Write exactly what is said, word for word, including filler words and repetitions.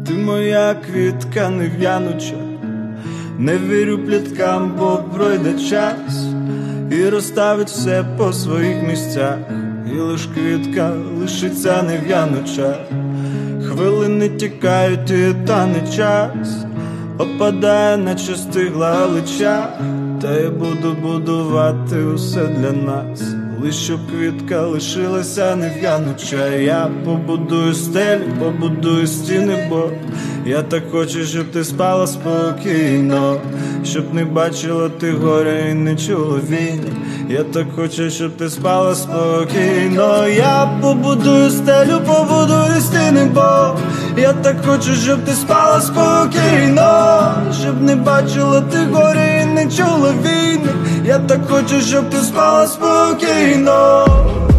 Ти моя квітка нев'януча, не вірю пліткам, бо пройде час і розставить все по своїх місцях, і лиш квітка лишиться нев'януча. Хвилини тікають, і тане час опадає, наче стигла галича. Та я буду будувати усе для нас, лиш щоб квітка лишилася нев'януча. Я побудую стелі, побудую стіни, бо я так хочу, щоб ти спала спокійно, щоб не бачила ти горя і не чула війни. Я так хочу, щоб ти спала спокійно. Я побудую стелю, побудую стіни, бо я так хочу, щоб ти спала спокійно, щоб не бачила ти горя і не чула війни. Я так хочу, щоб ти спала спокійно.